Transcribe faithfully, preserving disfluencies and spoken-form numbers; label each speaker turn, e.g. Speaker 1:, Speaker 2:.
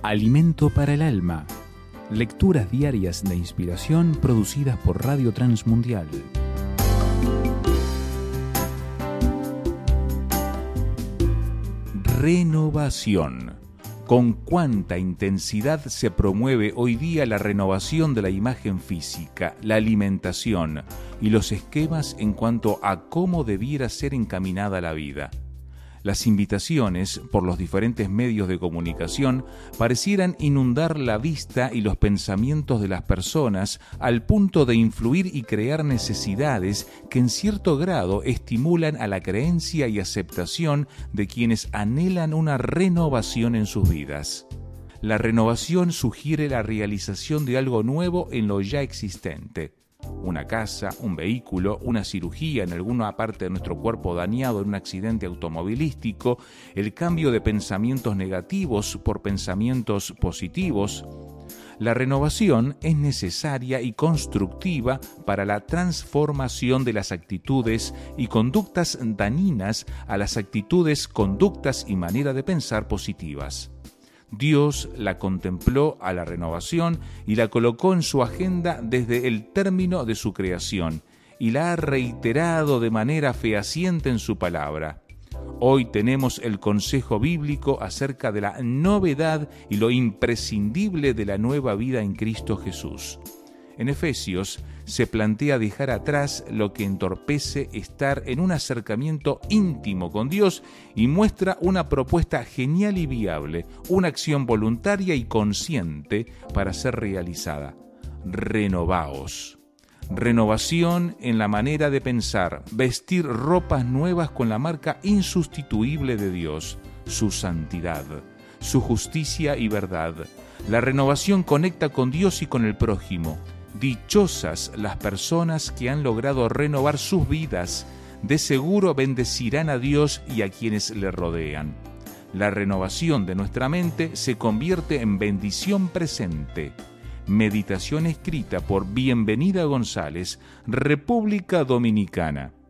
Speaker 1: Alimento para el alma. Lecturas diarias de inspiración producidas por Radio Transmundial. Renovación. Con cuánta intensidad se promueve hoy día la renovación de la imagen física, la alimentación y los esquemas en cuanto a cómo debiera ser encaminada la vida. Las invitaciones por los diferentes medios de comunicación parecieran inundar la vista y los pensamientos de las personas al punto de influir y crear necesidades que en cierto grado estimulan a la creencia y aceptación de quienes anhelan una renovación en sus vidas. La renovación sugiere la realización de algo nuevo en lo ya existente. Una casa, un vehículo, una cirugía en alguna parte de nuestro cuerpo dañado en un accidente automovilístico, el cambio de pensamientos negativos por pensamientos positivos. La renovación es necesaria y constructiva para la transformación de las actitudes y conductas dañinas a las actitudes, conductas y manera de pensar positivas. Dios la contempló a la renovación y la colocó en su agenda desde el término de su creación y la ha reiterado de manera fehaciente en su palabra. Hoy tenemos el consejo bíblico acerca de la novedad y lo imprescindible de la nueva vida en Cristo Jesús. En Efesios se plantea dejar atrás lo que entorpece estar en un acercamiento íntimo con Dios y muestra una propuesta genial y viable, una acción voluntaria y consciente para ser realizada. Renovaos. Renovación en la manera de pensar, vestir ropas nuevas con la marca insustituible de Dios, su santidad, su justicia y verdad. La renovación conecta con Dios y con el prójimo. Dichosas las personas que han logrado renovar sus vidas, de seguro bendecirán a Dios y a quienes le rodean. La renovación de nuestra mente se convierte en bendición presente. Meditación escrita por Bienvenida González, República Dominicana.